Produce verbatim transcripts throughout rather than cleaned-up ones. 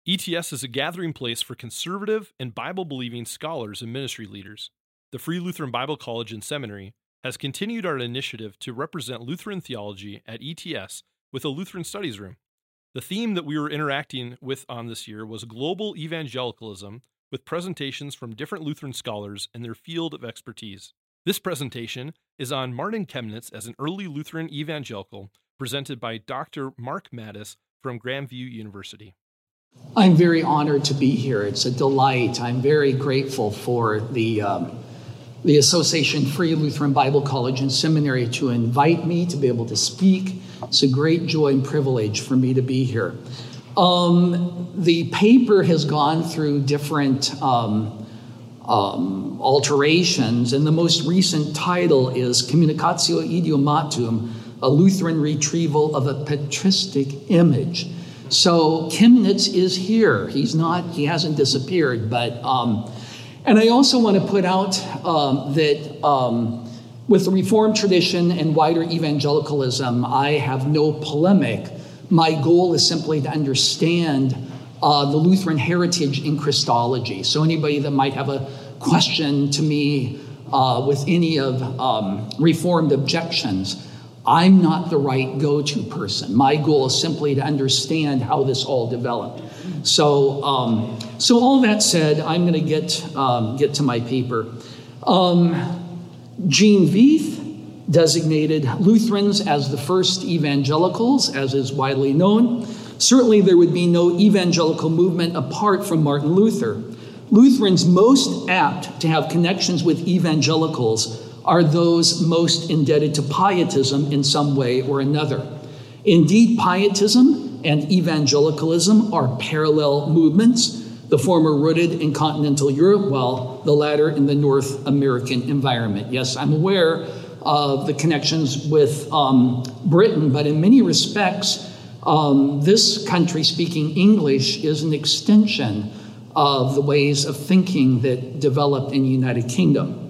E T S is a gathering place for conservative and Bible-believing scholars and ministry leaders. The Free Lutheran Bible College and Seminary has continued our initiative to represent Lutheran theology at E T S with a Lutheran Studies Room. The theme that we were interacting with on this year was global evangelicalism, with presentations from different Lutheran scholars in their field of expertise. This presentation is on Martin Chemnitz as an early Lutheran evangelical, presented by Doctor Mark Mattis from Grandview University. I'm very honored to be here. It's a delight. I'm very grateful for the um, the Association Free Lutheran Bible College and Seminary to invite me to be able to speak. It's a great joy and privilege for me to be here. Um, the paper has gone through different um, um, alterations, and the most recent title is Communicatio Idiomatum, a Lutheran retrieval of a patristic image. So Chemnitz is here. He's not, he hasn't disappeared, but, um, and I also want to put out um, that um, with the Reformed tradition and wider evangelicalism, I have no polemic. My goal is simply to understand uh, the Lutheran heritage in Christology. So anybody that might have a question to me uh, with any of um, Reformed objections, I'm not the right go-to person. My goal is simply to understand how this all developed. So, um, so all that said, I'm going to get um, get to my paper. Um, Gene Veith designated Lutherans as the first evangelicals, as is widely known. Certainly, there would be no evangelical movement apart from Martin Luther. Lutherans most apt to have connections with evangelicals are those most indebted to pietism in some way or another. Indeed, pietism and evangelicalism are parallel movements, the former rooted in continental Europe, while the latter in the North American environment. Yes, I'm aware of the connections with um, Britain, but in many respects, um, this country speaking English is an extension of the ways of thinking that developed in the United Kingdom.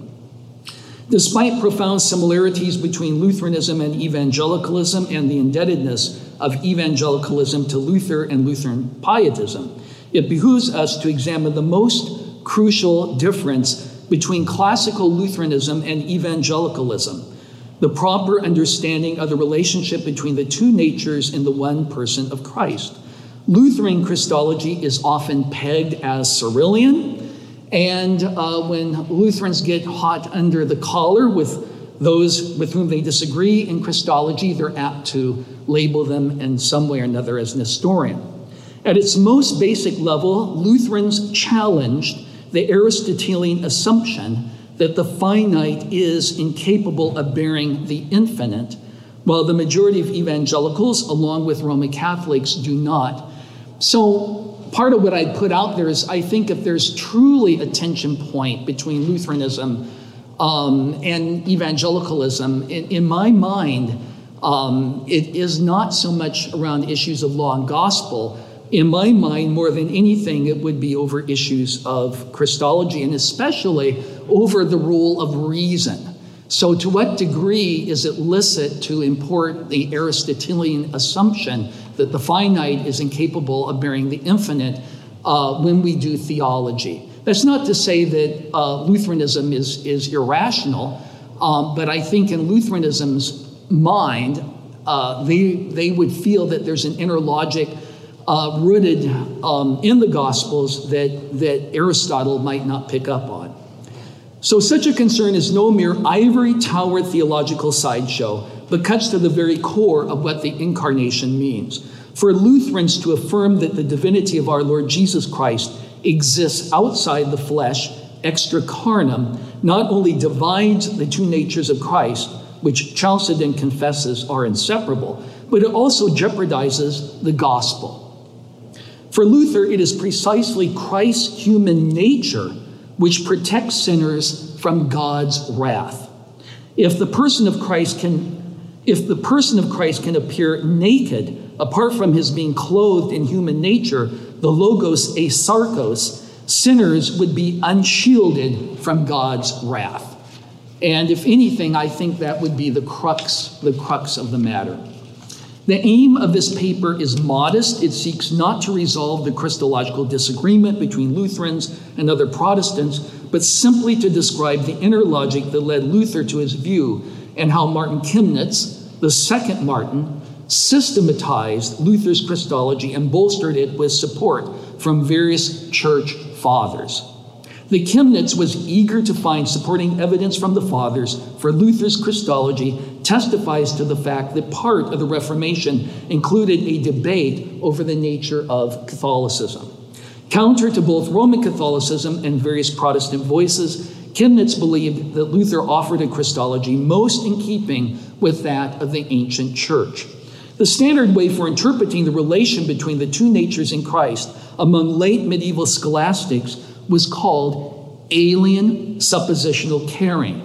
Despite profound similarities between Lutheranism and evangelicalism and the indebtedness of evangelicalism to Luther and Lutheran pietism, it behooves us to examine the most crucial difference between classical Lutheranism and evangelicalism, the proper understanding of the relationship between the two natures in the one person of Christ. Lutheran Christology is often pegged as Cyrillian, and uh, when Lutherans get hot under the collar with those with whom they disagree in Christology, they're apt to label them in some way or another as Nestorian. At its most basic level, Lutherans challenged the Aristotelian assumption that the finite is incapable of bearing the infinite, while the majority of evangelicals, along with Roman Catholics, do not. So part of what I put out there is I think if there's truly a tension point between Lutheranism um, and evangelicalism, in, in my mind, um, it is not so much around issues of law and gospel. In my mind, more than anything, it would be over issues of Christology, and especially over the role of reason. So to what degree is it licit to import the Aristotelian assumption that the finite is incapable of bearing the infinite uh, when we do theology? That's not to say that uh, Lutheranism is, is irrational, um, but I think in Lutheranism's mind, uh, they, they would feel that there's an inner logic uh, rooted um, in the Gospels that, that Aristotle might not pick up on. So such a concern is no mere ivory tower theological sideshow, but cuts to the very core of what the incarnation means. For Lutherans to affirm that the divinity of our Lord Jesus Christ exists outside the flesh, extra carnum, not only divides the two natures of Christ, which Chalcedon confesses are inseparable, but it also jeopardizes the gospel. For Luther, it is precisely Christ's human nature which protects sinners from God's wrath. If the person of Christ can, if the person of Christ can appear naked, apart from his being clothed in human nature, the logos asarkos, sinners would be unshielded from God's wrath. And if anything, I think that would be the crux, the crux of the matter. The aim of this paper is modest. It seeks not to resolve the Christological disagreement between Lutherans and other Protestants, but simply to describe the inner logic that led Luther to his view and how Martin Chemnitz, the second Martin, systematized Luther's Christology and bolstered it with support from various church fathers. The Chemnitz was eager to find supporting evidence from the fathers for Luther's Christology testifies to the fact that part of the Reformation included a debate over the nature of Catholicism. Counter to both Roman Catholicism and various Protestant voices, Chemnitz believed that Luther offered a Christology most in keeping with that of the ancient church. The standard way for interpreting the relation between the two natures in Christ among late medieval scholastics was called alien suppositional caring.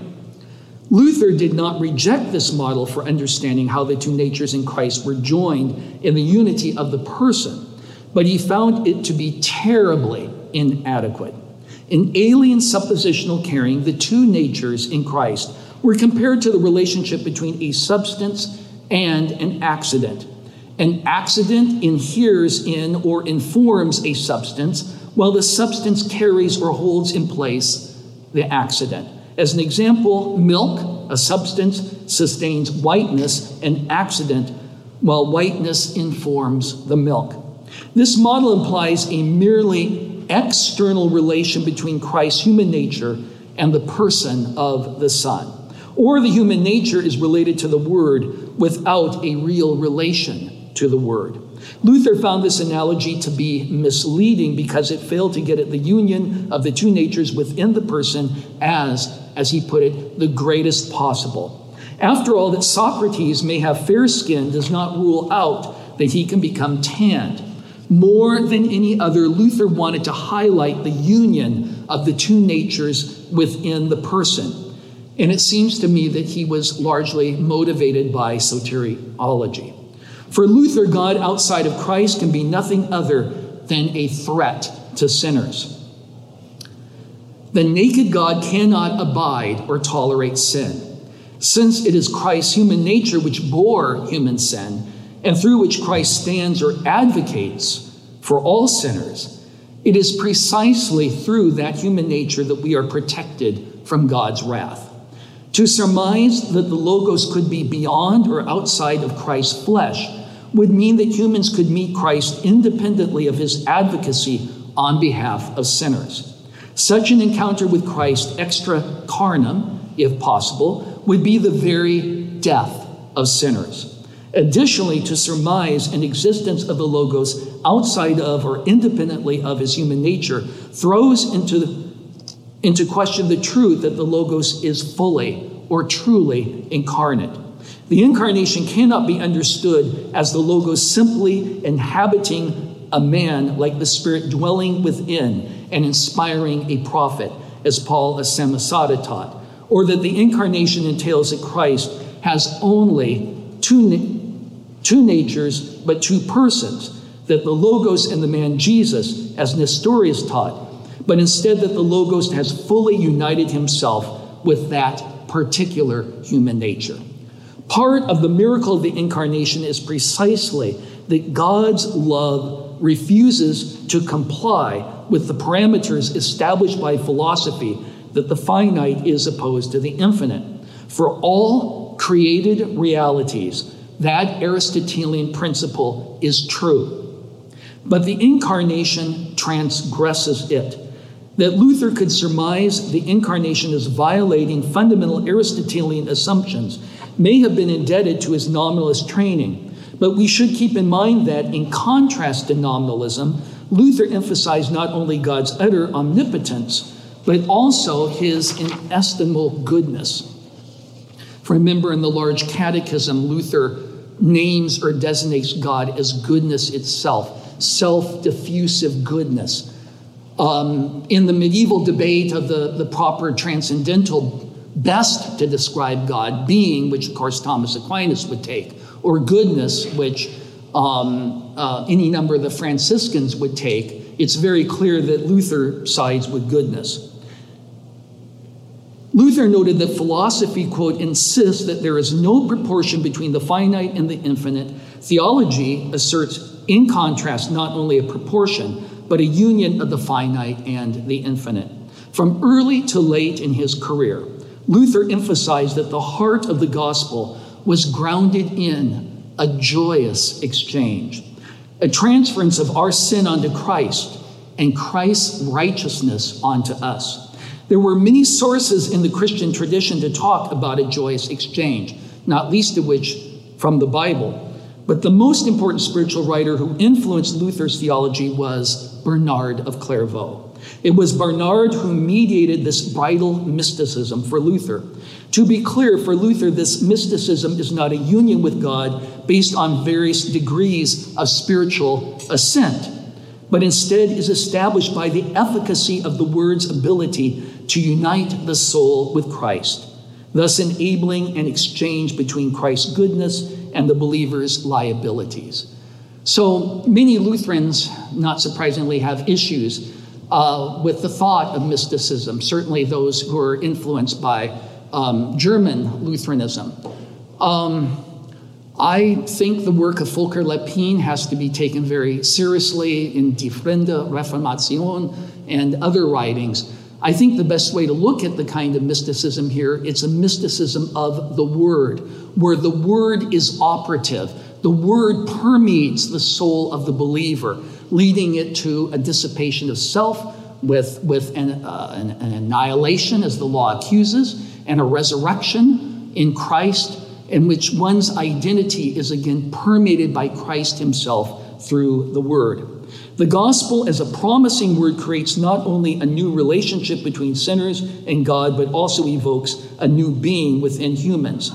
Luther did not reject this model for understanding how the two natures in Christ were joined in the unity of the person, but he found it to be terribly inadequate. In alien suppositional caring, the two natures in Christ were compared to the relationship between a substance and an accident. An accident inheres in or informs a substance, while the substance carries or holds in place the accident. As an example, milk, a substance, sustains whiteness, an accident, while whiteness informs the milk. This model implies a merely external relation between Christ's human nature and the person of the Son. Or the human nature is related to the Word without a real relation to the Word. Luther found this analogy to be misleading because it failed to get at the union of the two natures within the person as, as he put it, the greatest possible. After all, that Socrates may have fair skin does not rule out that he can become tanned. More than any other, Luther wanted to highlight the union of the two natures within the person. And it seems to me that he was largely motivated by soteriology. For Luther, God outside of Christ can be nothing other than a threat to sinners. The naked God cannot abide or tolerate sin. Since it is Christ's human nature which bore human sin, and through which Christ stands or advocates for all sinners, it is precisely through that human nature that we are protected from God's wrath. To surmise that the Logos could be beyond or outside of Christ's flesh would mean that humans could meet Christ independently of his advocacy on behalf of sinners. Such an encounter with Christ extra carnum, if possible, would be the very death of sinners. Additionally, to surmise an existence of the Logos outside of or independently of his human nature throws into, into question the truth that the Logos is fully or truly incarnate. The incarnation cannot be understood as the Logos simply inhabiting a man like the Spirit dwelling within and inspiring a prophet, as Paul of Samosata taught, or that the incarnation entails that Christ has only two, two natures but two persons, that the Logos and the man Jesus, as Nestorius taught, but instead that the Logos has fully united himself with that particular human nature. Part of the miracle of the incarnation is precisely that God's love refuses to comply with the parameters established by philosophy that the finite is opposed to the infinite. For all created realities, that Aristotelian principle is true. But the incarnation transgresses it. That Luther could surmise the incarnation as violating fundamental Aristotelian assumptions may have been indebted to his nominalist training, but we should keep in mind that in contrast to nominalism, Luther emphasized not only God's utter omnipotence, but also his inestimable goodness. Remember, in the Large Catechism, Luther names or designates God as goodness itself, self-diffusive goodness. Um, in the medieval debate of the, the proper transcendental best to describe God, being, which of course Thomas Aquinas would take, or goodness, which um, uh, any number of the Franciscans would take, it's very clear that Luther sides with goodness. Luther noted that philosophy, quote, insists that there is no proportion between the finite and the infinite, theology asserts, in contrast, not only a proportion, but a union of the finite and the infinite. From early to late in his career, Luther emphasized that the heart of the gospel was grounded in a joyous exchange, a transference of our sin onto Christ and Christ's righteousness onto us. There were many sources in the Christian tradition to talk about a joyous exchange, not least of which from the Bible. But the most important spiritual writer who influenced Luther's theology was Bernard of Clairvaux. It was Bernard who mediated this bridal mysticism for Luther. To be clear, for Luther, this mysticism is not a union with God based on various degrees of spiritual ascent, but instead is established by the efficacy of the word's ability to unite the soul with Christ, thus enabling an exchange between Christ's goodness and the believer's liabilities. So many Lutherans, not surprisingly, have issues uh, with the thought of mysticism, certainly those who are influenced by um, German Lutheranism. Um, I think the work of Volker Lepin has to be taken very seriously in Die Fremde Reformation and other writings. I think the best way to look at the kind of mysticism here, it's a mysticism of the word, where the word is operative. The word permeates the soul of the believer, leading it to a dissipation of self with, with an, uh, an, an annihilation, as the law accuses, and a resurrection in Christ, in which one's identity is again permeated by Christ himself through the word. The gospel as a promising word creates not only a new relationship between sinners and God, but also evokes a new being within humans.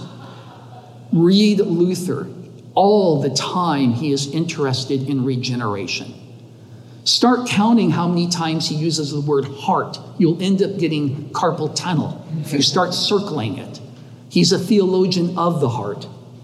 Read Luther. All the time he is interested in regeneration. Start counting how many times he uses the word heart. You'll end up getting carpal tunnel if you start circling it. He's a theologian of the heart.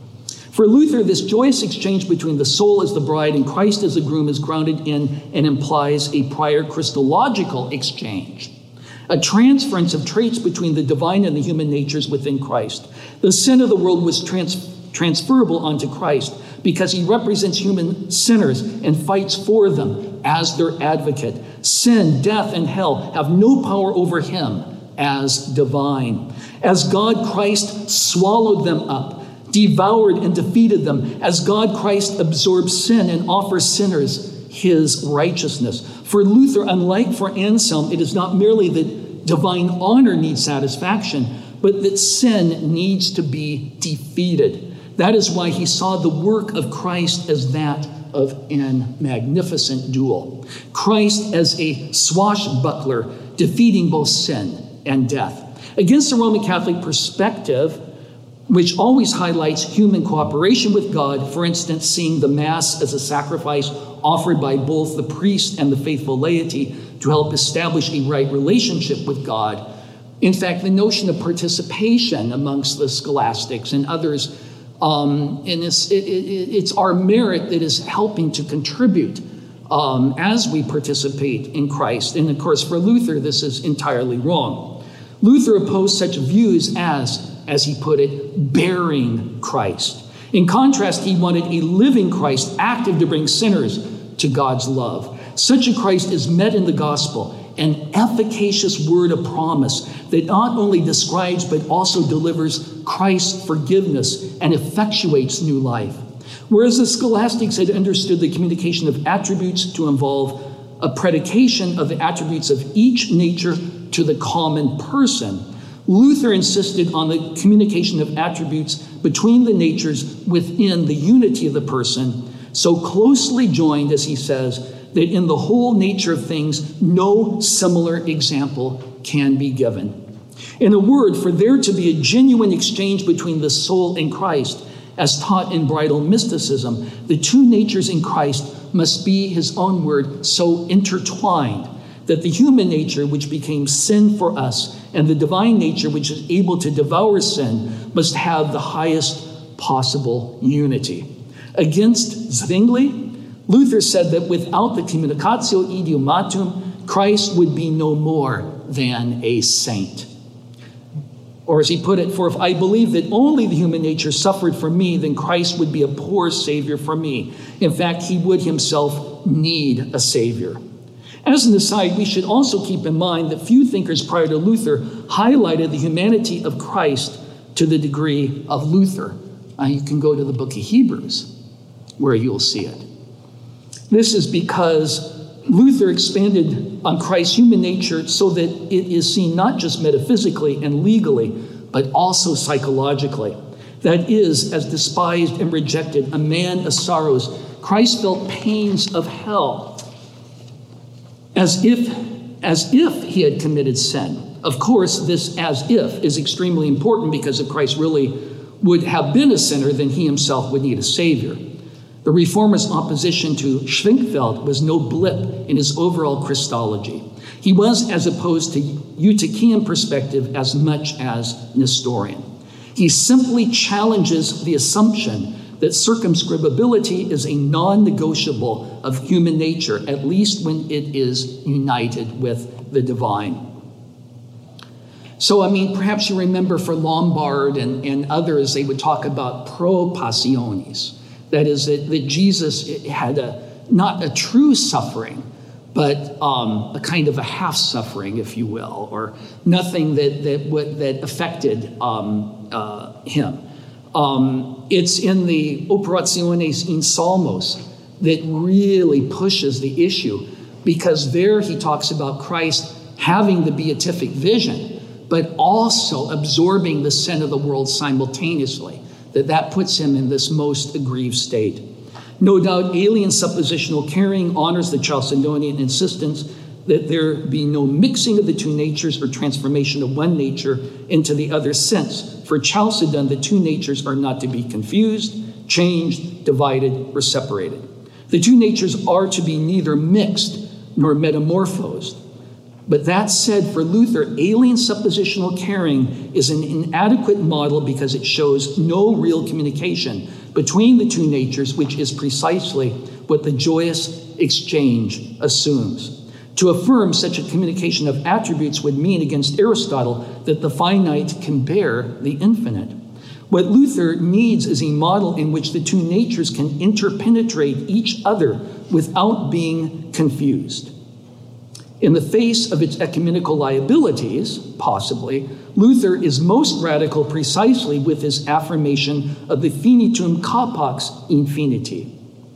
For Luther, this joyous exchange between the soul as the bride and Christ as the groom is grounded in and implies a prior Christological exchange, a transference of traits between the divine and the human natures within Christ. The sin of the world was trans- transferable onto Christ because he represents human sinners and fights for them as their advocate. Sin, death, and hell have no power over him as divine. As God, Christ swallowed them up, devoured and defeated them, as God, Christ absorbs sin and offers sinners his righteousness. For Luther, unlike for Anselm, it is not merely that divine honor needs satisfaction, but that sin needs to be defeated. That is why he saw the work of Christ as that of an magnificent duel. Christ as a swashbuckler, defeating both sin and death. Against the Roman Catholic perspective, which always highlights human cooperation with God, for instance, seeing the Mass as a sacrifice offered by both the priest and the faithful laity to help establish a right relationship with God. In fact, the notion of participation amongst the scholastics and others, um, and it's, it, it, it's our merit that is helping to contribute um, as we participate in Christ. And of course, for Luther, this is entirely wrong. Luther opposed such views as, as he put it, bearing Christ. In contrast, he wanted a living Christ, active to bring sinners to God's love. Such a Christ is met in the gospel, an efficacious word of promise that not only describes but also delivers Christ's forgiveness and effectuates new life. Whereas the scholastics had understood the communication of attributes to involve a predication of the attributes of each nature to the common person, Luther insisted on the communication of attributes between the natures within the unity of the person, so closely joined, as he says, that in the whole nature of things, no similar example can be given. In a word, for there to be a genuine exchange between the soul and Christ, as taught in bridal mysticism, the two natures in Christ must be, his own word, so intertwined that the human nature, which became sin for us, and the divine nature, which is able to devour sin, must have the highest possible unity. Against Zwingli, Luther said that without the communicatio idiomatum, Christ would be no more than a saint. Or as he put it, for if I believe that only the human nature suffered for me, then Christ would be a poor Savior for me. In fact, he would himself need a Savior. As an aside, we should also keep in mind that few thinkers prior to Luther highlighted the humanity of Christ to the degree of Luther. Uh, you can go to the book of Hebrews, where you'll see it. This is because Luther expanded on Christ's human nature so that it is seen not just metaphysically and legally, but also psychologically. That is, as despised and rejected, a man of sorrows, Christ felt pains of hell, as if, as if he had committed sin. Of course, this as if is extremely important because if Christ really would have been a sinner, then he himself would need a Savior. The Reformers' opposition to Schwenkfeld was no blip in his overall Christology. He was as opposed to Eutychian perspective as much as Nestorian. He simply challenges the assumption that circumscribability is a non-negotiable of human nature, at least when it is united with the divine. So, I mean, perhaps you remember for Lombard and, and others, they would talk about pro passionis. That is, that, that Jesus had a not a true suffering, but um, a kind of a half suffering, if you will, or nothing that that would, that affected um, uh, him. Um, it's in the Operationes in Salmos that really pushes the issue, because there he talks about Christ having the beatific vision, but also absorbing the sin of the world simultaneously. That that puts him in this most aggrieved state. No doubt alien suppositional carrying honors the Chalcedonian insistence that there be no mixing of the two natures or transformation of one nature into the other, since for Chalcedon the two natures are not to be confused, changed, divided, or separated. The two natures are to be neither mixed nor metamorphosed. But that said, for Luther, alien suppositional carrying is an inadequate model because it shows no real communication between the two natures, which is precisely what the joyous exchange assumes. To affirm such a communication of attributes would mean, against Aristotle, that the finite can bear the infinite. What Luther needs is a model in which the two natures can interpenetrate each other without being confused. In the face of its ecumenical liabilities, possibly, Luther is most radical precisely with his affirmation of the finitum capax infiniti.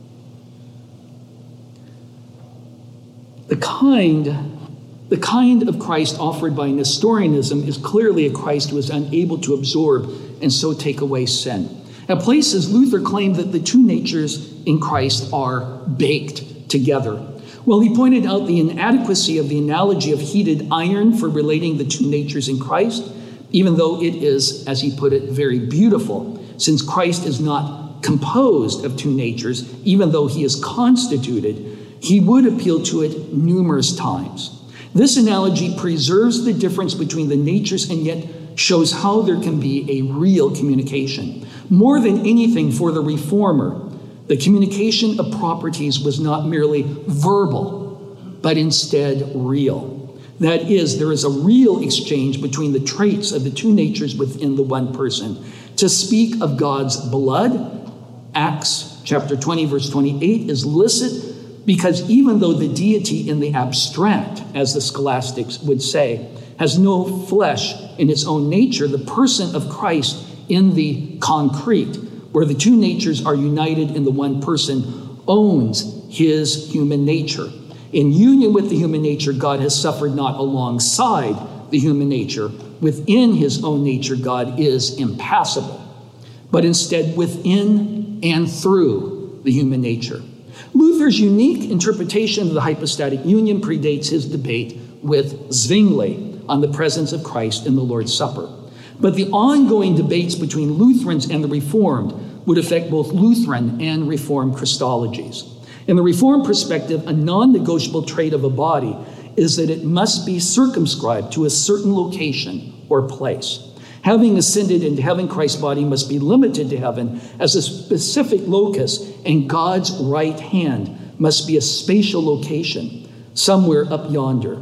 The kind, the kind of Christ offered by Nestorianism is clearly a Christ who is unable to absorb and so take away sin. At places, Luther claimed that the two natures in Christ are baked together. Well, he pointed out the inadequacy of the analogy of heated iron for relating the two natures in Christ, even though it is, as he put it, very beautiful, since Christ is not composed of two natures, even though he is constituted. He would appeal to it numerous times. This analogy preserves the difference between the natures and yet shows how there can be a real communication. More than anything, for the reformer, the communication of properties was not merely verbal, but instead real. That is, there is a real exchange between the traits of the two natures within the one person. To speak of God's blood, Acts chapter twenty, verse twenty-eight, is licit because even though the deity in the abstract, as the scholastics would say, has no flesh in its own nature, the person of Christ in the concrete, where the two natures are united in the one person, owns his human nature. In union with the human nature, God has suffered not alongside the human nature. Within his own nature, God is impassible, but instead within and through the human nature. Luther's unique interpretation of the hypostatic union predates his debate with Zwingli on the presence of Christ in the Lord's Supper. But the ongoing debates between Lutherans and the Reformed would affect both Lutheran and Reformed Christologies. In the Reformed perspective, a non-negotiable trait of a body is that it must be circumscribed to a certain location or place. Having ascended into heaven, Christ's body must be limited to heaven as a specific locus, and God's right hand must be a spatial location somewhere up yonder.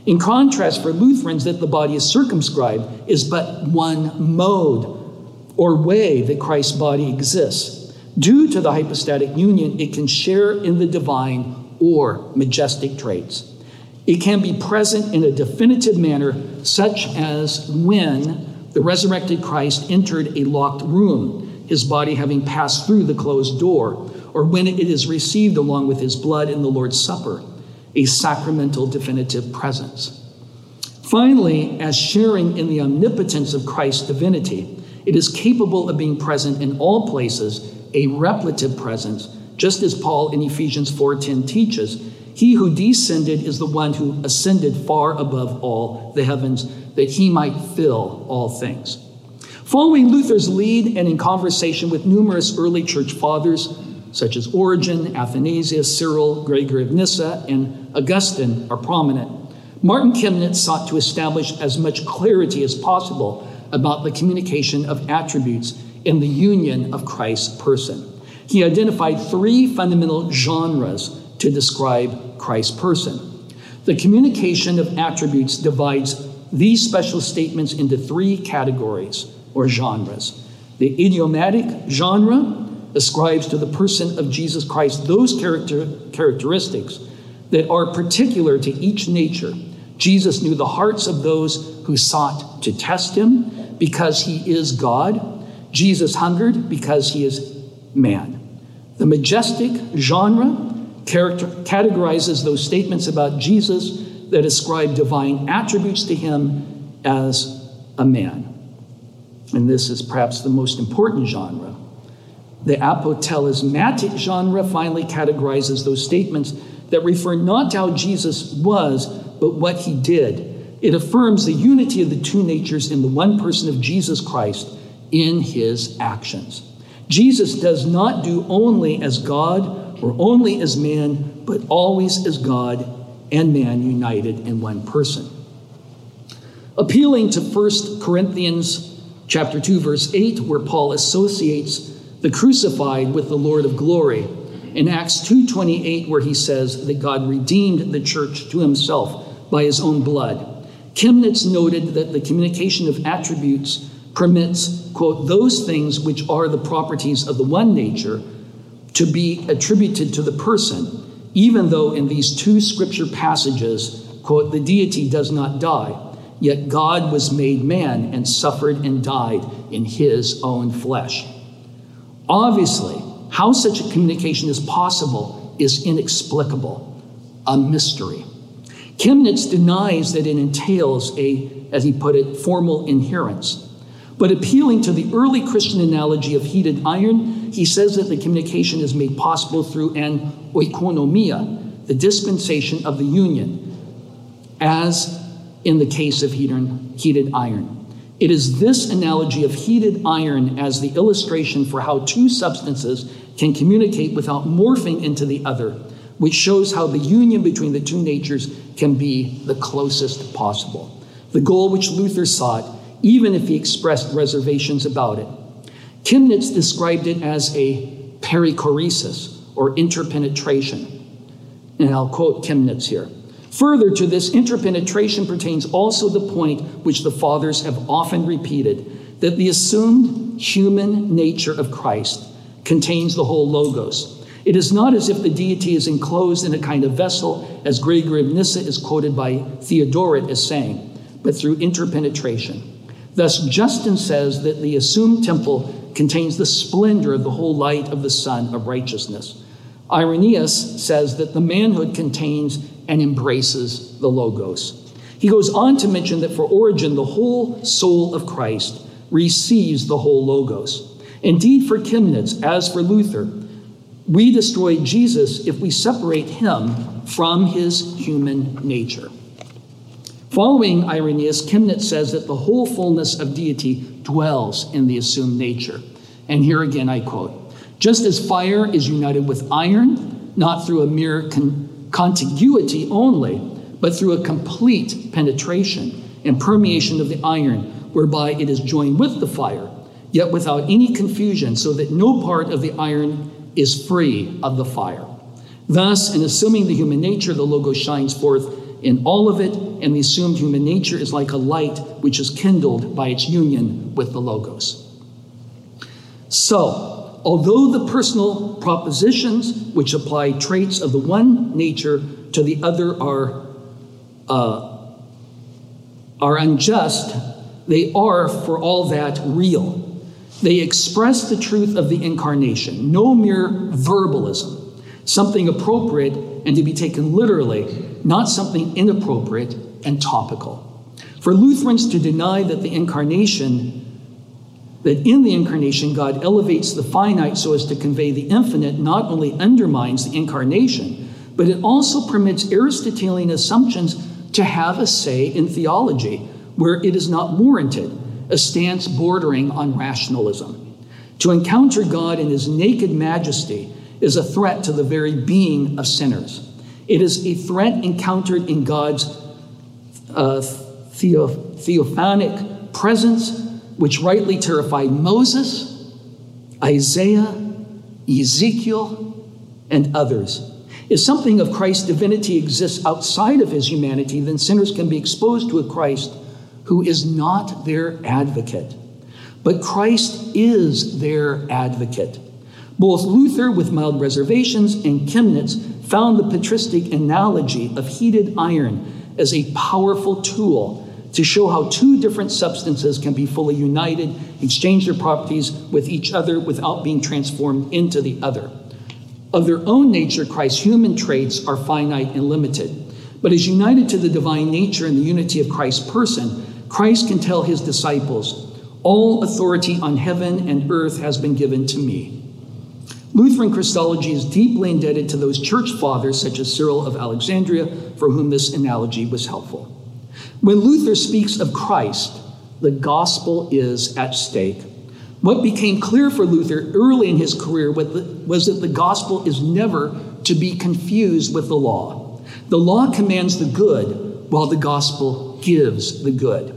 In contrast, for Lutherans, that the body is circumscribed is but one mode or way that Christ's body exists. Due to the hypostatic union, it can share in the divine or majestic traits. It can be present in a definitive manner, such as when the resurrected Christ entered a locked room, his body having passed through the closed door, or when it is received along with his blood in the Lord's Supper, a sacramental definitive presence. Finally, as sharing in the omnipotence of Christ's divinity, it is capable of being present in all places, a repletive presence, just as Paul in Ephesians four ten teaches. He who descended is the one who ascended far above all the heavens, that he might fill all things. Following Luther's lead and in conversation with numerous early church fathers, such as Origen, Athanasius, Cyril, Gregory of Nyssa, and Augustine are prominent, Martin Chemnitz sought to establish as much clarity as possible about the communication of attributes in the union of Christ's person. He identified three fundamental genres to describe Christ's person. The communication of attributes divides these special statements into three categories or genres. The idiomatic genre ascribes to the person of Jesus Christ those character, characteristics that are particular to each nature. Jesus knew the hearts of those who sought to test him because he is God. Jesus hungered because he is man. The majestic genre character, categorizes those statements about Jesus that ascribe divine attributes to him as a man. And this is perhaps the most important genre. The apotelesmatic genre finally categorizes those statements that refer not to how Jesus was, but what he did. It affirms the unity of the two natures in the one person of Jesus Christ in his actions. Jesus does not do only as God or only as man, but always as God and man united in one person. Appealing to First Corinthians chapter two, verse eight, where Paul associates the crucified with the Lord of glory, in Acts two twenty-eight, where he says that God redeemed the church to himself by his own blood, Chemnitz noted that the communication of attributes permits, quote, those things which are the properties of the one nature to be attributed to the person, even though in these two scripture passages, quote, the deity does not die, yet God was made man and suffered and died in his own flesh. Obviously, how such a communication is possible is inexplicable, a mystery. Chemnitz denies that it entails a, as he put it, formal inherence. But appealing to the early Christian analogy of heated iron, he says that the communication is made possible through an oikonomia, the dispensation of the union, as in the case of heated iron. It is this analogy of heated iron as the illustration for how two substances can communicate without morphing into the other, which shows how the union between the two natures can be the closest possible. The goal which Luther sought, even if he expressed reservations about it. Chemnitz described it as a perichoresis, or interpenetration. And I'll quote Chemnitz here. Further to this interpenetration pertains also the point which the fathers have often repeated, that the assumed human nature of Christ contains the whole Logos. It is not as if the deity is enclosed in a kind of vessel, as Gregory of Nyssa is quoted by Theodoret as saying, but through interpenetration. Thus, Justin says that the assumed temple contains the splendor of the whole light of the Sun of righteousness. Irenaeus says that the manhood contains and embraces the Logos. He goes on to mention that for Origen, the whole soul of Christ receives the whole Logos. Indeed, for Chemnitz, as for Luther, we destroy Jesus if we separate him from his human nature. Following Irenaeus, Chemnitz says that the whole fullness of deity dwells in the assumed nature. And here again I quote, just as fire is united with iron, not through a mere con- contiguity only, but through a complete penetration and permeation of the iron, whereby it is joined with the fire, yet without any confusion, so that no part of the iron is free of the fire. Thus, in assuming the human nature, the Logos shines forth in all of it, and the assumed human nature is like a light which is kindled by its union with the Logos. So, although the personal propositions which apply traits of the one nature to the other are, uh, are unjust, they are, for all that, real. They express the truth of the incarnation, no mere verbalism, something appropriate and to be taken literally, not something inappropriate and topical. For Lutherans to deny that the incarnation, that in the incarnation God elevates the finite so as to convey the infinite, not only undermines the incarnation, but it also permits Aristotelian assumptions to have a say in theology where it is not warranted, a stance bordering on rationalism. To encounter God in his naked majesty is a threat to the very being of sinners. It is a threat encountered in God's uh, theo- theophanic presence, which rightly terrified Moses, Isaiah, Ezekiel, and others. If something of Christ's divinity exists outside of his humanity, then sinners can be exposed to a Christ who is not their advocate. But Christ is their advocate. Both Luther, with mild reservations, and Chemnitz found the patristic analogy of heated iron as a powerful tool to show how two different substances can be fully united, exchange their properties with each other without being transformed into the other. Of their own nature, Christ's human traits are finite and limited. But as united to the divine nature and the unity of Christ's person, Christ can tell his disciples, "All authority on heaven and earth has been given to me." Lutheran Christology is deeply indebted to those church fathers such as Cyril of Alexandria, for whom this analogy was helpful. When Luther speaks of Christ, the gospel is at stake. What became clear for Luther early in his career was that the gospel is never to be confused with the law. The law commands the good, while the gospel gives the good.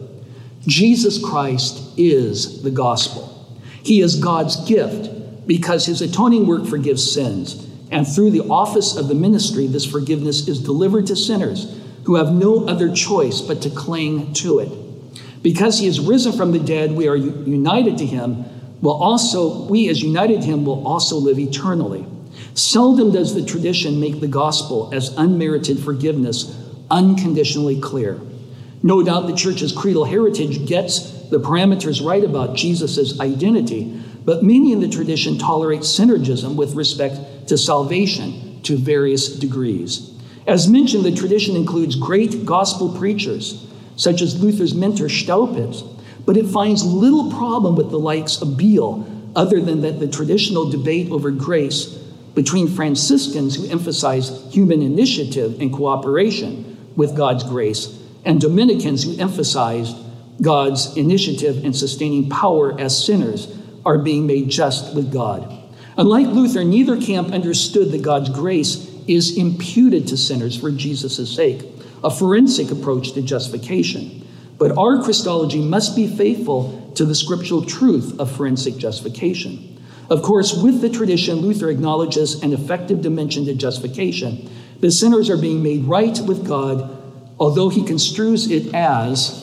Jesus Christ is the gospel. He is God's gift because his atoning work forgives sins. And through the office of the ministry, this forgiveness is delivered to sinners who have no other choice but to cling to it. Because he is risen from the dead, we are united to him. Will also, we as united to him will also live eternally. Seldom does the tradition make the gospel as unmerited forgiveness unconditionally clear. No doubt the church's creedal heritage gets the parameters right about Jesus' identity, but many in the tradition tolerate synergism with respect to salvation to various degrees. As mentioned, the tradition includes great gospel preachers, such as Luther's mentor Staupitz, but it finds little problem with the likes of Beale, other than that the traditional debate over grace between Franciscans who emphasize human initiative and cooperation with God's grace, and Dominicans who emphasized God's initiative and sustaining power as sinners are being made just with God. Unlike Luther, neither camp understood that God's grace is imputed to sinners for Jesus' sake, a forensic approach to justification. But our Christology must be faithful to the scriptural truth of forensic justification. Of course, with the tradition, Luther acknowledges an effective dimension to justification. The sinners are being made right with God, although he construes it as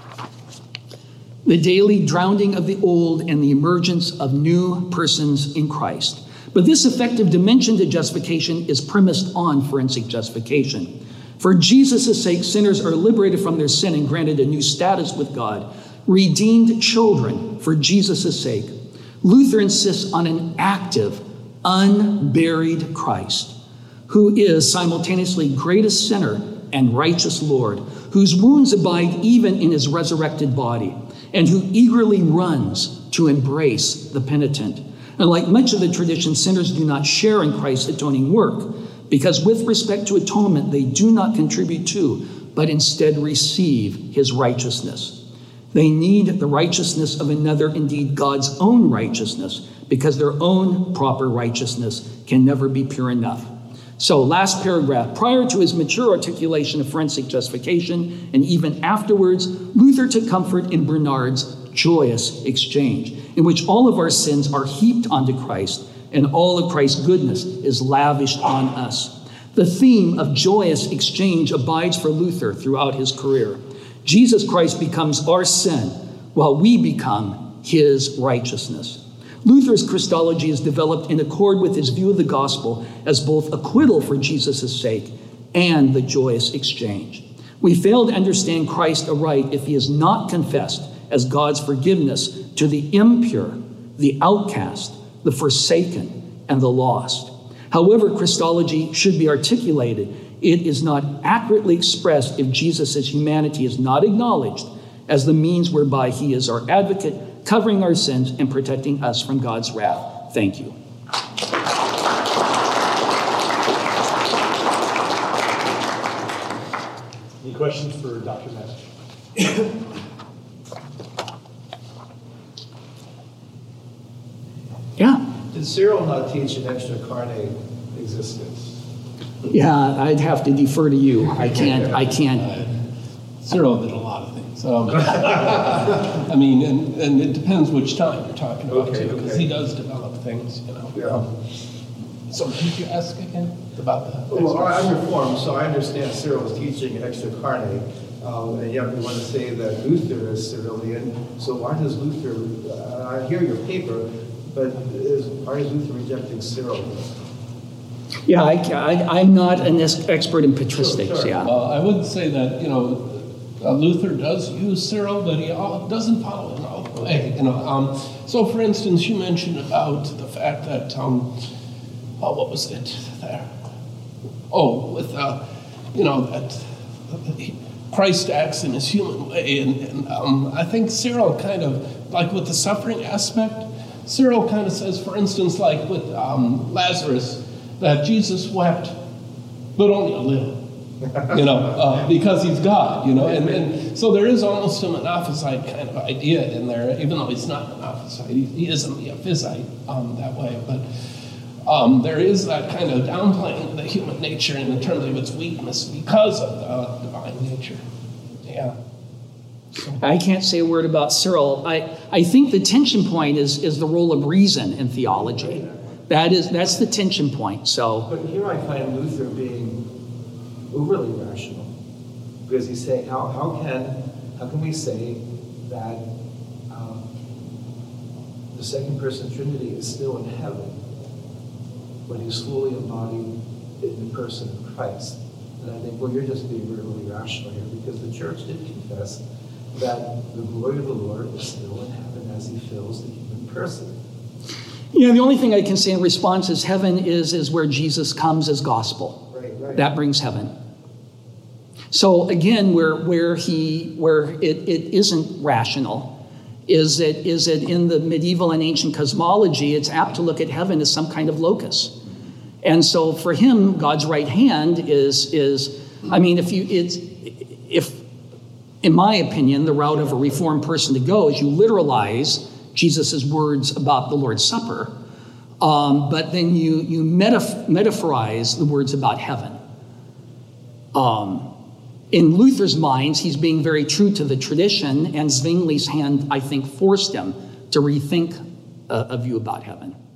the daily drowning of the old and the emergence of new persons in Christ. But this effective dimension to justification is premised on forensic justification. For Jesus' sake, sinners are liberated from their sin and granted a new status with God, redeemed children for Jesus' sake. Luther insists on an active, unburied Christ, who is simultaneously greatest sinner and righteous Lord, whose wounds abide even in his resurrected body, and who eagerly runs to embrace the penitent. And like much of the tradition, sinners do not share in Christ's atoning work, because with respect to atonement, they do not contribute to, but instead receive his righteousness. They need the righteousness of another, indeed God's own righteousness, because their own proper righteousness can never be pure enough. So, last paragraph. Prior to his mature articulation of forensic justification, and even afterwards, Luther took comfort in Bernard's joyous exchange, in which all of our sins are heaped onto Christ, and all of Christ's goodness is lavished on us. The theme of joyous exchange abides for Luther throughout his career. Jesus Christ becomes our sin, while we become his righteousness. Luther's Christology is developed in accord with his view of the gospel as both acquittal for Jesus' sake and the joyous exchange. We fail to understand Christ aright if he is not confessed as God's forgiveness to the impure, the outcast, the forsaken, and the lost. However Christology should be articulated, it is not accurately expressed if Jesus' humanity is not acknowledged as the means whereby he is our advocate, covering our sins and protecting us from God's wrath. Thank you. Any questions for Doctor Matt? Yeah. Did Cyril not teach an extra carne existence? Yeah, I'd have to defer to you. I can't, I can't. Cyril did a lot of things. Um, I mean, and, and it depends which time you're talking about, Okay, too, because okay. he does develop things, you know. Yeah. Um, so did you ask again about the... Well, I'm Reformed, so I understand Cyril's teaching extra carne, um, and yet we want to say that Luther is Cyrillian. So why does Luther, uh, I hear your paper, but is, why is Luther rejecting Cyril? Yeah, I, I, I'm not an es- expert in patristics, Sure, sure. yeah. Well, I would say that, you know, uh, Luther does use Cyril, but he all, doesn't follow him all the way, you know. Um, so, for instance, you mentioned about the fact that, um, oh, what was it there? Oh, with, uh, you know, that he, Christ acts in his human way, and, and um, I think Cyril kind of, like with the suffering aspect, Cyril kind of says, for instance, like with um, Lazarus, that Jesus wept, but only a little, you know, uh, because he's God, you know, and, and so there is almost a Monophysite kind of idea in there, even though he's not Monophysite, he, he isn't the Ephysite um, that way, but um, there is that kind of downplaying of the human nature in terms of its weakness because of the divine nature, yeah. I can't say a word about Cyril. I, I think the tension point is, is the role of reason in theology. That is, that's the tension point, so. But here I find Luther being overly rational, because he's saying, how, how can how can we say that um, the second person Trinity is still in heaven when he's fully embodied in the person of Christ? And I think, well, you're just being really rational here, because the church did confess that the glory of the Lord is still in heaven as he fills the human person. You know, the only thing I can say in response is heaven is, is where Jesus comes as gospel. Right, right. That brings heaven. So again, where where he where it, it isn't rational, is that is that in the medieval and ancient cosmology, it's apt to look at heaven as some kind of locus. And so for him, God's right hand is is I mean, if you it's if in my opinion, the route of a Reformed person to go is you literalize Jesus' words about the Lord's Supper, um, but then you you metaf- metaphorize the words about heaven. Um, in Luther's minds, he's being very true to the tradition, and Zwingli's hand, I think, forced him to rethink a, a view about heaven.